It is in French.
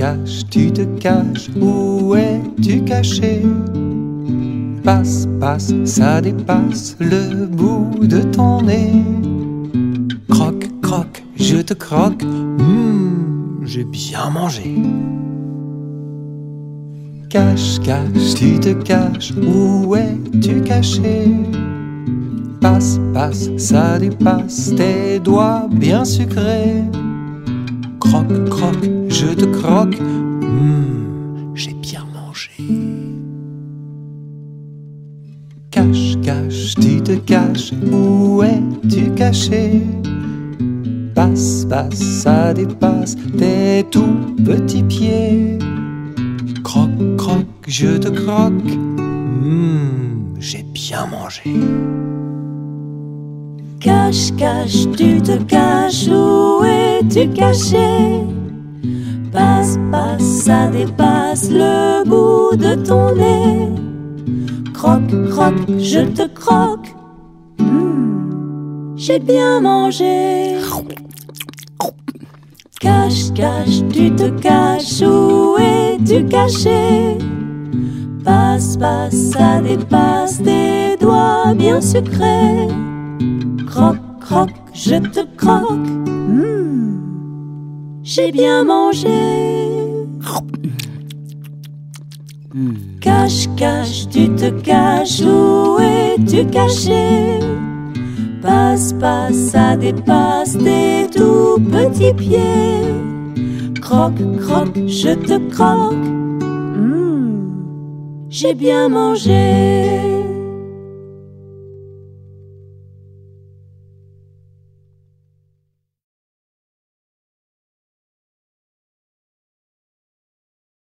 cache, tu te caches, où es-tu caché? Passe, passe, ça dépasse le bout de ton nez. Croque, croque, je te croque, j'ai bien mangé. Cache, cache, tu te caches, où es-tu caché? Passe, passe, ça dépasse tes doigts bien sucrés. Croque, croque, je te croque, j'ai bien mangé. Cache, cache, tu te caches, où es-tu caché? Passe, passe, ça dépasse tes tout petits pieds. Croque, croque, je te croque, j'ai bien mangé. Cache, cache, tu te caches, où es-tu caché? Passe, passe, ça dépasse le bout de ton nez. Croque, croque, je te croque, j'ai bien mangé. Cache, cache, tu te caches, où es-tu caché? Passe, passe, ça dépasse tes doigts bien sucrés. Croque, croque, je te croque, j'ai bien mangé. Cache, cache, tu te caches, où es-tu caché? Passe, passe, ça dépasse tes tout petits pieds. Croque, croque, je te croque, j'ai bien mangé.